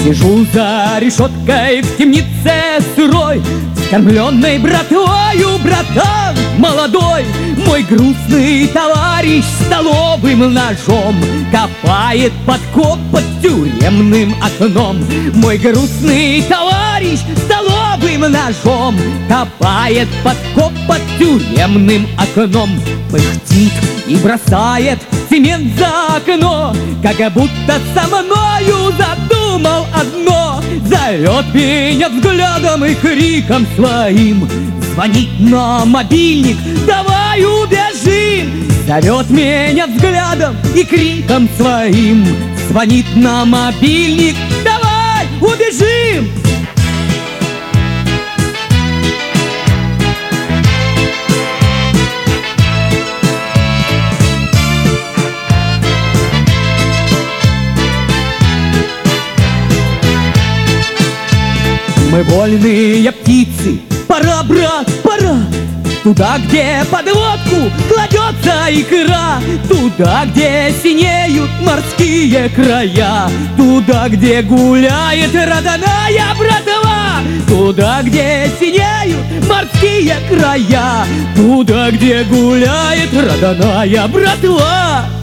Сижу за решеткой в темнице сырой, скормленной братвою, братан молодой. Мой грустный товарищ столовым ножом копает подкоп под тюремным окном. Мой грустный товарищ столовым ножом копает подкоп под тюремным окном. Пыхтит и бросает цемент за окно, как будто со мною задумал одно. Зовет меня взглядом и криком своим, звонит на мобильник, давай убежим. Зовет меня взглядом и криком своим, звонит на мобильник, давай убежим. Мы вольные птицы, пора, брат, пора. Туда, где под водку кладется икра, туда, где синеют морские края, туда, где гуляет родная братва, туда, где синеют морские края, туда, где гуляет родная братва.